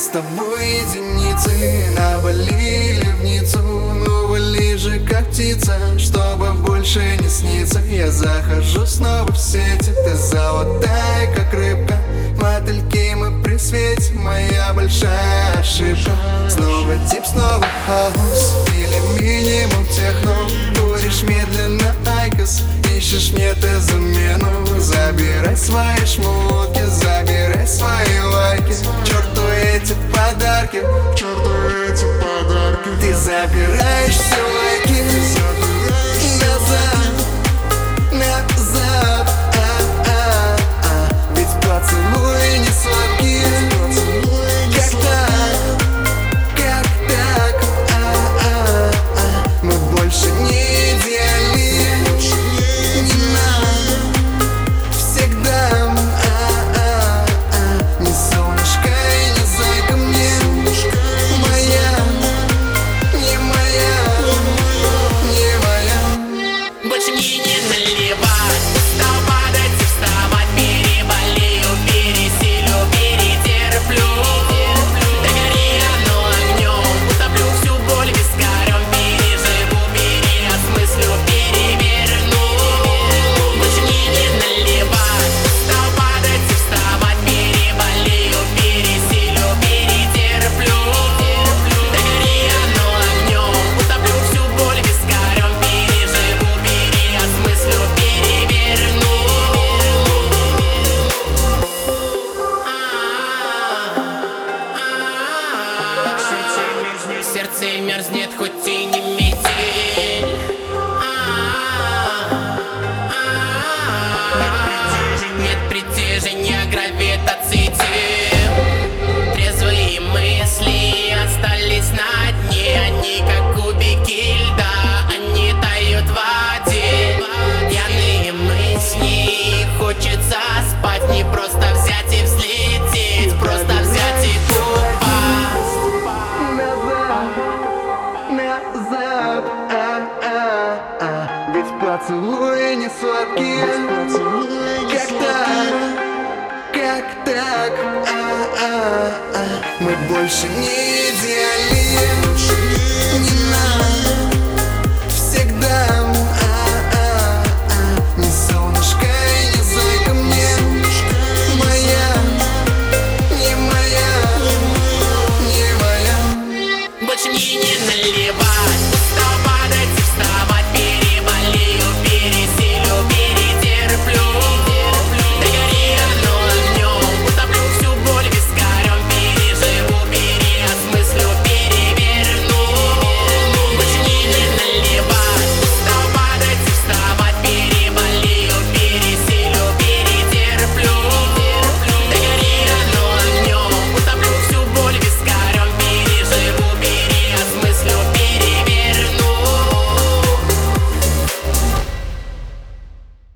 с тобой единицы навалили в Ниццу. Ну вали же как птица, чтобы больше не сниться. Я захожу снова в сети, ты золотая как рыбка. Мотыльки мы при свете, моя большая ошибка. Снова дип, снова хаус или минимум техно. Куришь медленно айкос, ищешь мне ты замену. Забирай свои шмотки, забирай свои лайки. К черту эти подарки, к черту эти подарки. Ты забираешь все лайки назад, назад. Ведь поцелуй не сладкие. Как так, как так? Мы больше не идеальны, не нам всегда. Не солнышко и не зайка мне, моя, не моя, не моя. Больше мне не наливать, стал падать и вставать. Переболею, пересилю, перетерплю. Догори оно огнем, утоплю всю боль вискарем. Переживу, переосмыслю, переверну. Больше мне не наливать, стал падать и вставать. Переболею, пересилю, перетерплю. Догори оно огнем, утоплю всю боль вискарем. Переживу, переосмыслю, переверну. В сердце мерзнет, хоть и не метель. Нет притяжения гравитации тел. Трезвые мысли остались на дне. Они как кубики льда, они тают в воде. Пьяные мысли, хочется спать. Не просто взять и взлететь, просто взять и упасть. Назад, ведь поцелуи не сладкие. Как так, мы больше не идеальны.